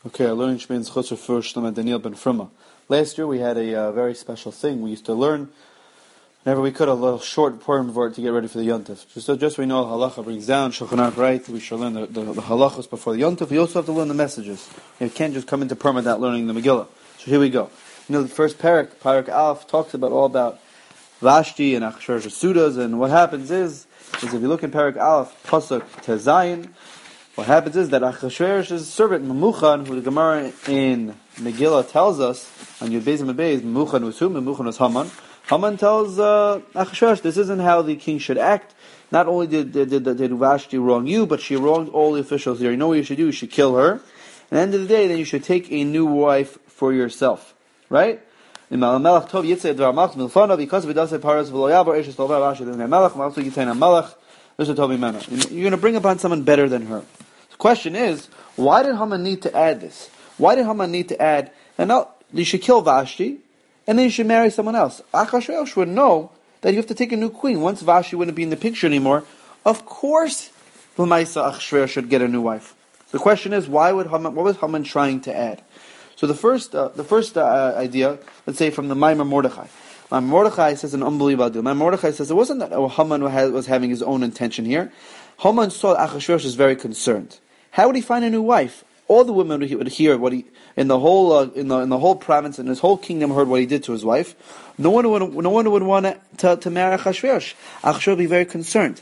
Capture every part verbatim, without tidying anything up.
Okay, our learning Shmein Chutzer for Shlomo Daniel ben Fruma. Last year we had a uh, very special thing. We used to learn whenever we could a little short Purim word to get ready for the Yontif. Just so just so we know, halacha brings down Shulchan Aruch, right? We should learn the, the, the halachas before the Yontif. We also have to learn the messages. You can't just come into Purim without learning the Megillah. So here we go. You know, the first parak, Parak Aleph, talks about all about Vashti and Achashverosh Sudas, and what happens is, is if you look in Parak Aleph, Pasuk Tezayin, what happens is that Achashverosh's servant Memuchan, who the Gemara in Megillah tells us, on Yud Beis and Beis, Memuchan was who? Memuchan was Haman. Haman tells uh, Achashverosh, this isn't how the king should act. Not only did, did, did, did Vashti wrong you, but she wronged all the officials here. You know what you should do? You should kill her. At the end of the day, then you should take a new wife for yourself. Right? In Malamelech Tov Yitzei Dvar Malach Milfana, because if it does say Paras V'lo Yabar, Eshes Tolvar Rashi, then Melech, Malach Yitzei Melech, there's a Tobi Mena. You're going to bring upon someone better than her. The question is, why did Haman need to add this? Why did Haman need to add, and now you should kill Vashti, and then you should marry someone else? Achashverosh would know that you have to take a new queen. Once Vashti wouldn't be in the picture anymore, of course, L'maisa Achashverosh should get a new wife. The question is, why would Haman? What was Haman trying to add? So the first, uh, the first uh, idea, let's say from the Maimar Mordechai. Maimar Mordechai says an unbelievable deal. Maimar Mordechai says it wasn't that Haman was having his own intention here. Haman saw that Achashverosh is very concerned. How would he find a new wife? All the women would hear what he in the whole uh, in the in the whole province and his whole kingdom heard what he did to his wife. No one would no one would want to to marry Achashverosh. Achashverosh would be very concerned.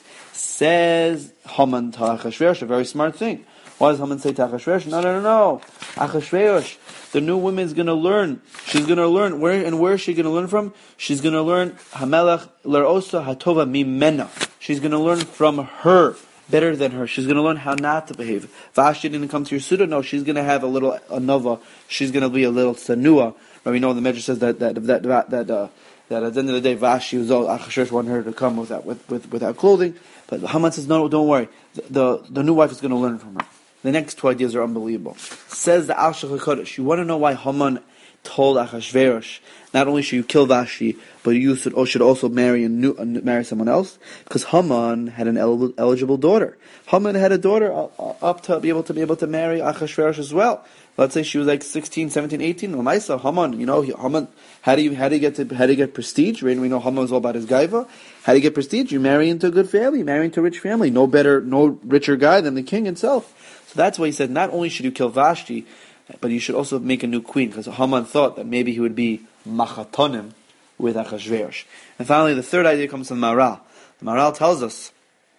Says Haman to Achashverosh, a very smart thing. Why does Haman say to Achashverosh? No, no, no, no. Achashverosh, the new woman is going to learn. She's going to learn. Where and where is she going to learn from? She's going to learn Hamelech Lerosa Hatova Mimena. She's going to learn from her, better than her. She's going to learn how not to behave. Vashti didn't come to your suda. No, she's going to have a little anova. She's going to be a little sanua. But we know the Medrash says that that that that that, uh, that at the end of the day, Vashti was all Achashverosh wanted her to come without with, with without clothing. But Haman says, no, don't worry. The the, the new wife is going to learn from her. The next two ideas are unbelievable. Says the Al Shulchan Aruch, you want to know why Haman told Achashverosh, not only should you kill Vashti, but you should, should also marry a new, uh, marry someone else? Because Haman had an el- eligible daughter. Haman had a daughter up to be able to be able to marry Achashverosh as well. Let's say she was like sixteen, seventeen, eighteen. Lamaisa, Haman, you know, Haman, how do you how do you get to how do you get prestige? Right? We know Haman was all about his gaiva. How do you get prestige? You marry into a good family, marry into a rich family. No better, no richer guy than the king himself. So that's why he said, not only should you kill Vashti, but you should also make a new queen, because Haman thought that maybe he would be machatonim with Achashverosh. And finally, the third idea comes from Maral. The Maral tells us,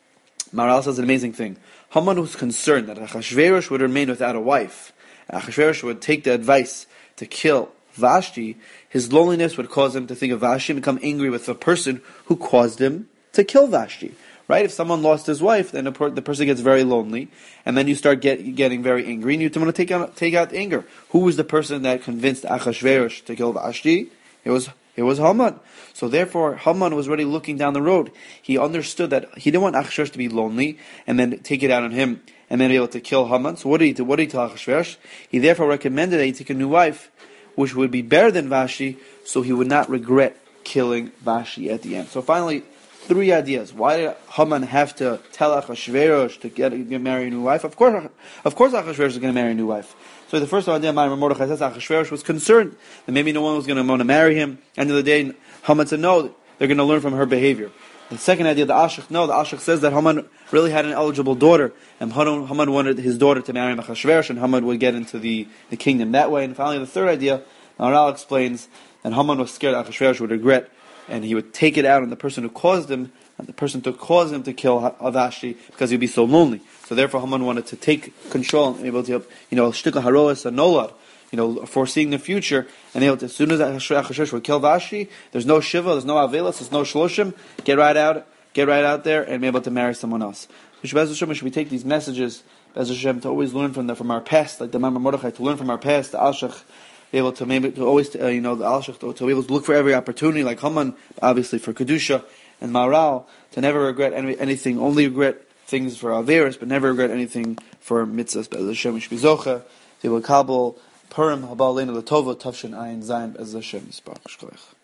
Maral says an amazing thing. Haman was concerned that Achashverosh would remain without a wife. Achashverosh would take the advice to kill Vashti. His loneliness would cause him to think of Vashti and become angry with the person who caused him to kill Vashti. Right? If someone lost his wife, then the person gets very lonely, and then you start get, getting very angry, and you want to take out take out anger. Who was the person that convinced Achashverosh to kill Vashti? It was it was Haman. So therefore, Haman was already looking down the road. He understood that he didn't want Achashverosh to be lonely, and then take it out on him, and then be able to kill Haman. So what did he do? What did he tell Achashverosh? He therefore recommended that he take a new wife, which would be better than Vashti, so he would not regret killing Vashti at the end. So finally, three ideas. Why did Haman have to tell Achashverosh to get, get marry a new wife? Of course, of course, Achashverosh is going to marry a new wife. So the first idea, Maimar Mordechai says, Achashverosh was concerned that maybe no one was going to want to marry him. End of the day, Haman said, no, they're going to learn from her behavior. The second idea, the Ashach, no, the Ashach says that Haman really had an eligible daughter, and Haman wanted his daughter to marry Achashverosh, and Haman would get into the, the kingdom that way. And finally, the third idea, Maral explains that Haman was scared that Achashverosh would regret, and he would take it out on the person who caused him, and the person to cause him to kill Vashti, because he'd be so lonely. So therefore, Haman wanted to take control and be able to, you know, shtika haroas anolad, you know, foreseeing the future, and able to, as soon as Achashverosh would kill Vashti, there's no shiva, there's no avelas, there's no shloshim. Get right out, get right out there, and be able to marry someone else. Should we take these messages, Bez Hashem, to always learn from the, from our past, like the Maimar Mordechai, to learn from our past, the Ashach, be able to maybe to always uh, you know the Al-Shach, to, to be able to look for every opportunity, like Haman, obviously for Kedusha, and Maral, to never regret any, anything, only regret things for Averis, but never regret anything for mitzvahs. Be'ez Hashem, we should be Zocha, to be able to Kabul, Purim, Haba Aleinu L'Tova, Tavshin Ayin Zayin, Be'ez Hashem, Yisparach Shkoyach.